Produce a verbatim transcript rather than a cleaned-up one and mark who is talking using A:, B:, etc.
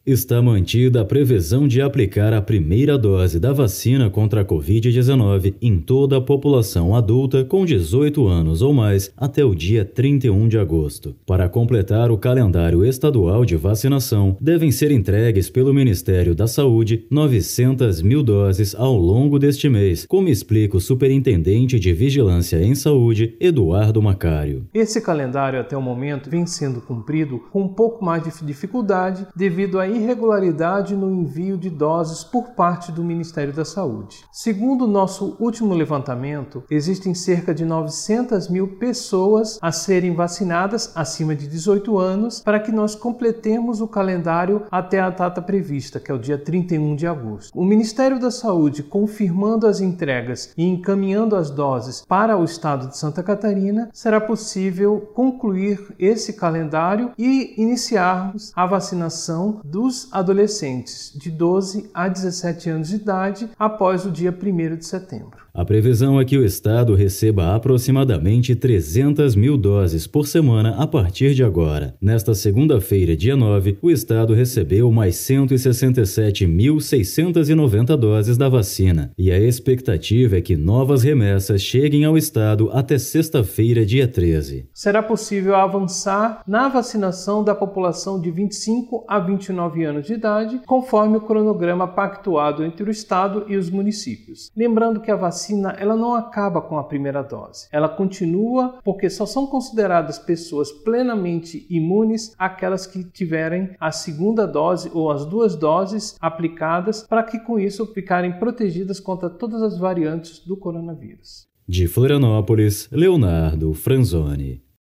A: Está mantida a previsão de aplicar a primeira dose da vacina contra a covid dezenove em toda a população adulta com dezoito anos ou mais até o dia trinta e um de agosto. Para completar o calendário estadual de vacinação, devem ser entregues pelo Ministério da Saúde novecentas mil doses ao longo deste mês, como explica o Superintendente de Vigilância em Saúde, Eduardo Macário.
B: Esse calendário até o momento vem sendo cumprido com um pouco mais de dificuldade devido à irregularidade no envio de doses por parte do Ministério da Saúde. Segundo o nosso último levantamento, existem cerca de novecentas mil pessoas a serem vacinadas acima de dezoito anos para que nós completemos o calendário até a data prevista, que é o dia trinta e um de agosto. O Ministério da Saúde, confirmando as entregas e encaminhando as doses para o estado de Santa Catarina, será possível concluir esse calendário e iniciarmos a vacinação dos adolescentes de doze a dezessete anos de idade após o dia primeiro de setembro.
A: A previsão é que o estado receba aproximadamente trezentas mil doses por semana a partir de agora. Nesta segunda-feira, dia nove, o estado recebeu mais cento e sessenta e sete mil seiscentas e noventa doses da vacina e a expectativa é que novas remessas cheguem ao estado até sexta-feira, dia treze.
B: Será possível avançar na vacinação da população de vinte e cinco a vinte e nove anos de idade, conforme o cronograma pactuado entre o estado e os municípios. Lembrando que a vacina ela não acaba com a primeira dose. Ela continua porque só são consideradas pessoas plenamente imunes aquelas que tiverem a segunda dose ou as duas doses aplicadas para que com isso ficarem protegidas contra todas as variantes do coronavírus.
A: De Florianópolis, Leonardo Franzoni.